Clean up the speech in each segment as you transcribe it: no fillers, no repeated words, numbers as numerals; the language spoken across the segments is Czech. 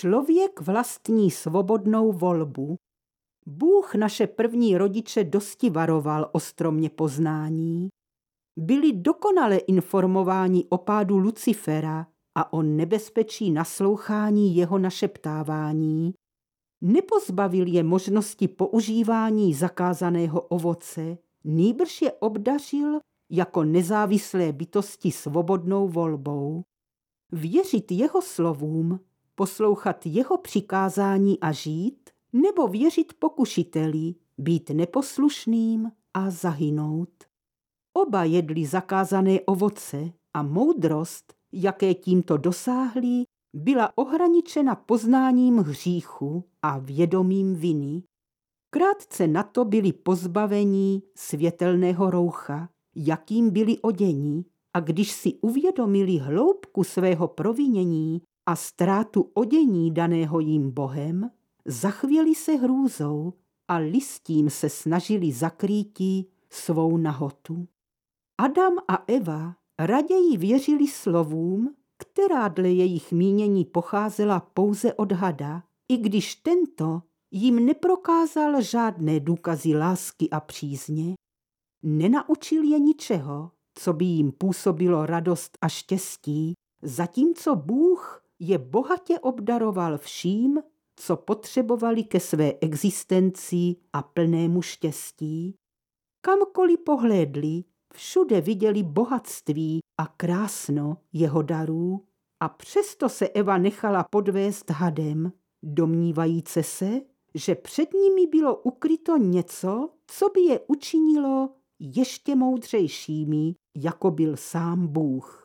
Člověk vlastní svobodnou volbu. Bůh naše první rodiče dosti varoval o stromě poznání. Byli dokonale informováni o pádu Lucifera a o nebezpečí naslouchání jeho našeptávání. Nepozbavil je možnosti používání zakázaného ovoce, nýbrž je obdařil jako nezávislé bytosti svobodnou volbou. Věřit jeho slovům, poslouchat jeho přikázání a žít, nebo věřit pokušiteli, být neposlušným a zahynout. Oba jedli zakázané ovoce a moudrost, jaké tímto dosáhli, byla ohraničena poznáním hříchu a vědomím viny. Krátce na to byli pozbaveni světelného roucha, jakým byli oděni, a když si uvědomili hloubku svého provinění a ztrátu odění daného jim Bohem, zachvěli se hrůzou a listím se snažili zakrýti svou nahotu. Adam a Eva raději věřili slovům, která dle jejich mínění pocházela pouze od hada, i když tento jim neprokázal žádné důkazy lásky a přízně. Nenaučil je ničeho, co by jim působilo radost a štěstí, zatímco Bůh je bohatě obdaroval vším, co potřebovali ke své existenci a plnému štěstí. Kamkoliv pohlédli, všude viděli bohatství a krásno jeho darů, a přesto se Eva nechala podvést hadem, domnívajíce se, že před nimi bylo ukryto něco, co by je učinilo ještě moudřejšími, jako byl sám Bůh.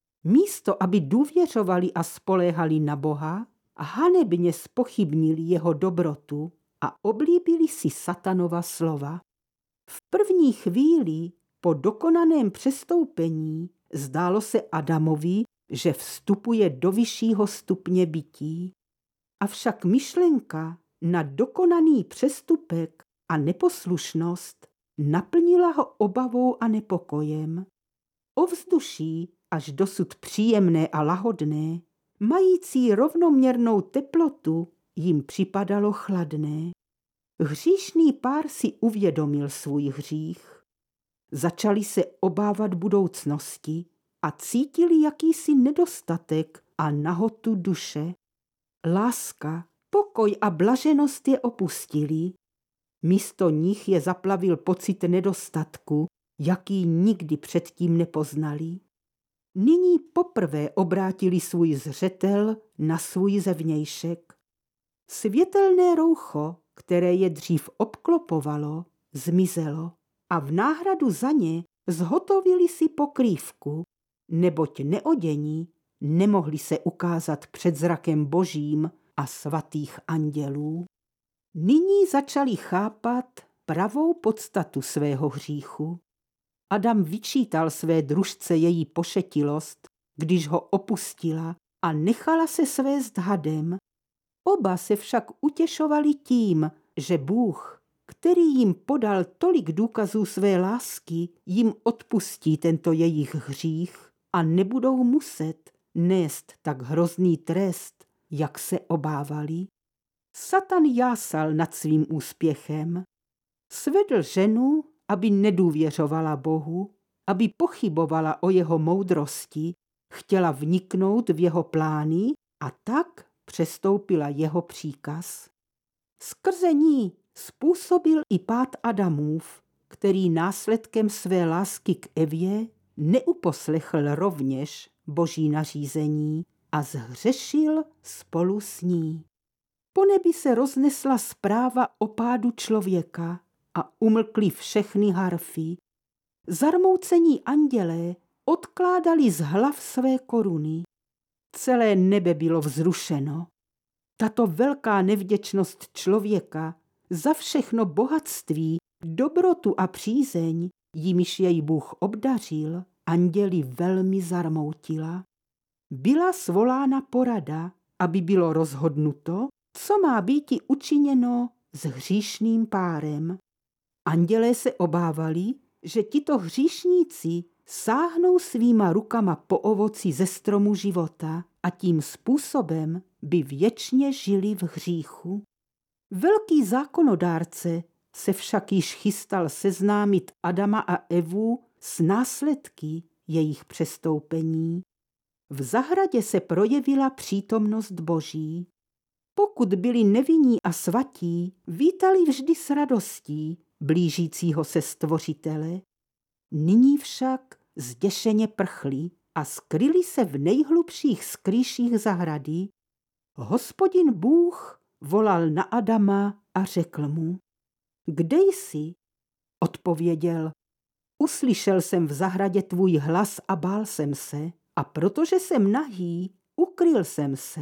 Místo, aby důvěřovali a spoléhali na Boha, hanebně zpochybnili jeho dobrotu a oblíbili si Satanova slova. V první chvíli po dokonaném přestoupení zdálo se Adamovi, že vstupuje do vyššího stupně bytí. Avšak myšlenka na dokonaný přestupek a neposlušnost naplnila ho obavou a nepokojem. Ovzduší, až dosud příjemné a lahodné, mající rovnoměrnou teplotu, jim připadalo chladné. Hříšný pár si uvědomil svůj hřích. Začali se obávat budoucnosti a cítili jakýsi nedostatek a nahotu duše. Láska, pokoj a blaženost je opustili. Místo nich je zaplavil pocit nedostatku, jaký nikdy předtím nepoznali. Nyní poprvé obrátili svůj zřetel na svůj zevnějšek. Světelné roucho, které je dřív obklopovalo, zmizelo a v náhradu za ně zhotovili si pokrývku, neboť neodění nemohli se ukázat před zrakem Božím a svatých andělů. Nyní začali chápat pravou podstatu svého hříchu. Adam vyčítal své družce její pošetilost, když ho opustila a nechala se svést hadem. Oba se však utěšovali tím, že Bůh, který jim podal tolik důkazů své lásky, jim odpustí tento jejich hřích a nebudou muset nést tak hrozný trest, jak se obávali. Satan jásal nad svým úspěchem. Svedl ženu, aby nedůvěřovala Bohu, aby pochybovala o jeho moudrosti, chtěla vniknout v jeho plány a tak přestoupila jeho příkaz. Skrze ní způsobil i pád Adamův, který následkem své lásky k Evě neuposlechl rovněž Boží nařízení a zhřešil spolu s ní. Po nebi se roznesla zpráva o pádu člověka a umlkly všechny harfy. Zarmoucení andělé odkládali z hlav své koruny. Celé nebe bylo vzrušeno. Tato velká nevděčnost člověka za všechno bohatství, dobrotu a přízeň, jimiž jej Bůh obdařil, anděli velmi zarmoutila. Byla svolána porada, aby bylo rozhodnuto, co má býti učiněno s hříšným párem. Andělé se obávali, že tito hříšníci sáhnou svýma rukama po ovoci ze stromu života a tím způsobem by věčně žili v hříchu. Velký zákonodárce se však již chystal seznámit Adama a Evu s následky jejich přestoupení. V zahradě se projevila přítomnost Boží. Pokud byli nevinní a svatí, vítali vždy s radostí blížícího se Stvořitele. Nyní však zděšeně prchli a skryli se v nejhlubších skrýších zahrady. Hospodin Bůh volal na Adama a řekl mu: Kde jsi? Odpověděl: Uslyšel jsem v zahradě tvůj hlas a bál jsem se, a protože jsem nahý, ukryl jsem se.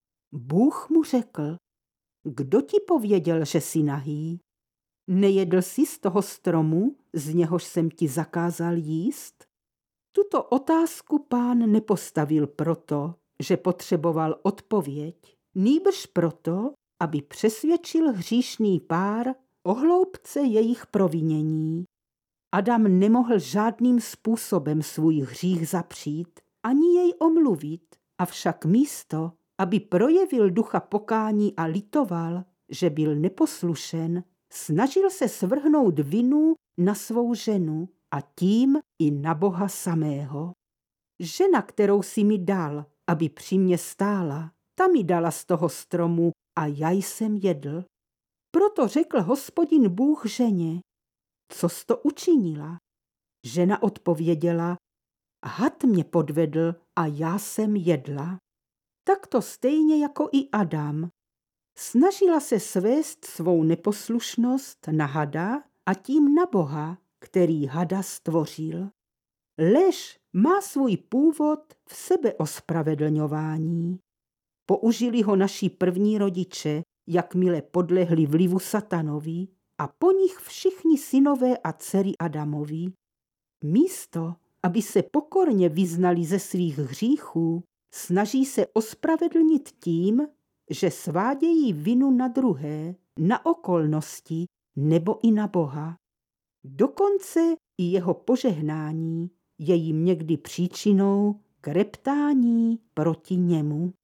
Bůh mu řekl: Kdo ti pověděl, že jsi nahý? Nejedl jsi z toho stromu, z něhož jsem ti zakázal jíst? Tuto otázku Pán nepostavil proto, že potřeboval odpověď, nýbrž proto, aby přesvědčil hříšný pár o hloubce jejich provinění. Adam nemohl žádným způsobem svůj hřích zapřít, ani jej omluvit, avšak místo, aby projevil ducha pokání a litoval, že byl neposlušen, snažil se svrhnout vinu na svou ženu a tím i na Boha samého. Žena, kterou si mi dal, aby při mně stála, ta mi dala z toho stromu a já jsem jedl. Proto řekl Hospodin Bůh ženě: Co jsi to učinila? Žena odpověděla: Had mě podvedl a já jsem jedla. Tak to stejně jako i Adam. Snažila se svést svou neposlušnost na hada a tím na Boha, který hada stvořil. Lež má svůj původ v sebeospravedlňování. Použili ho naši první rodiče, jakmile podlehli vlivu satanovi, a po nich všichni synové a dcery Adamovi. Místo, aby se pokorně vyznali ze svých hříchů, snaží se ospravedlnit tím, že svádějí vinu na druhé, na okolnosti nebo i na Boha. Dokonce i jeho požehnání je jim někdy příčinou k reptání proti němu.